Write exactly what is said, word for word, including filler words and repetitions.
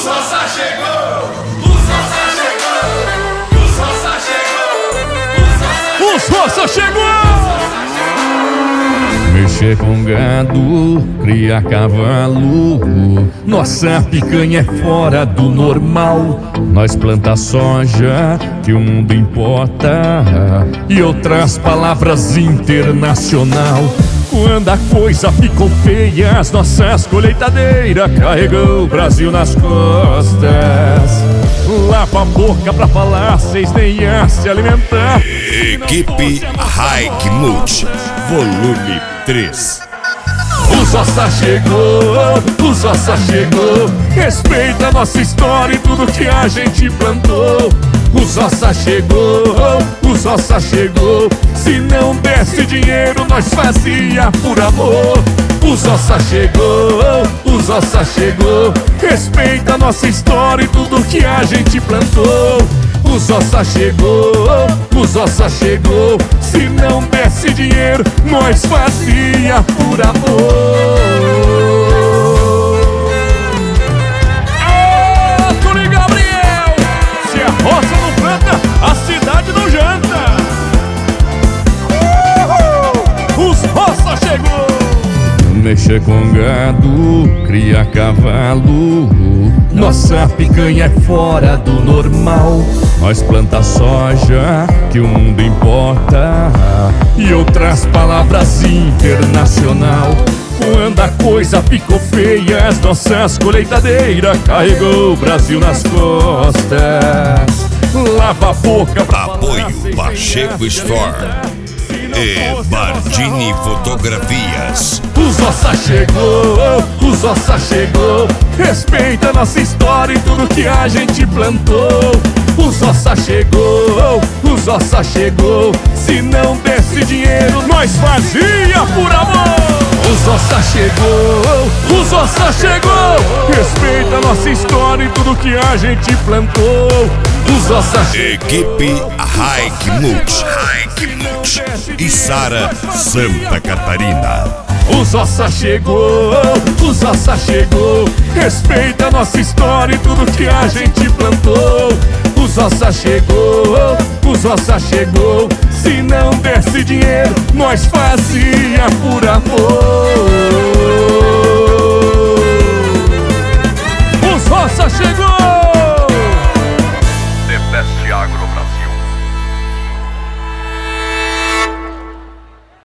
Os roça chegou, os roça chegou, os roça chegou, os roça chegou! Mexer com gado, criar cavalo, nossa picanha é fora do normal. Nós planta soja que o mundo importa e outras palavras internacional. Quando a coisa ficou feia, as nossas colheitadeiras carregou o Brasil nas costas. Lava a boca pra falar, cês nem iam se alimentar. Equipe Hike Multi, volume três. O Zossa chegou, o Zossa chegou. Respeita a nossa história e tudo que a gente plantou. O Zossa chegou, o Zossa chegou. Se não desse dinheiro, nós fazia por amor. O Zossa chegou, o Zossa chegou. Respeita a nossa história e tudo que a gente plantou. O Zossa chegou, o Zossa chegou. Se não desse dinheiro, nós fazia por amor. Ô, Tony Gabriel! Se a roça não planta, a cidade não janta. Uhul! Os roça chegou! Mexer com gado, criar cavalo, nossa picanha é fora do normal. Nós planta soja que o mundo importa e outras palavras internacional. Quando a coisa ficou feia, as nossas colheitadeiras carregou o Brasil nas costas. Lava a boca pra Apoio falar, Pacheco Store e Bardini Fotografias. O Zossa chegou, o Zossa chegou. Respeita nossa história e tudo que a gente plantou. O Zossa chegou, o Zossa chegou. Se não desse dinheiro, nós fazia por amor. O Zossa chegou, o Zossa chegou. Respeita nossa história e tudo que a gente plantou. O Zossa chegou. Equipe Hike Multi, Hike Multi e Sara, Santa Catarina. O Zossa chegou, o Zossa chegou. Respeita nossa história e tudo que a gente plantou. O Zossa chegou, o Zossa chegou. Se não desse dinheiro, nós fazia por amor.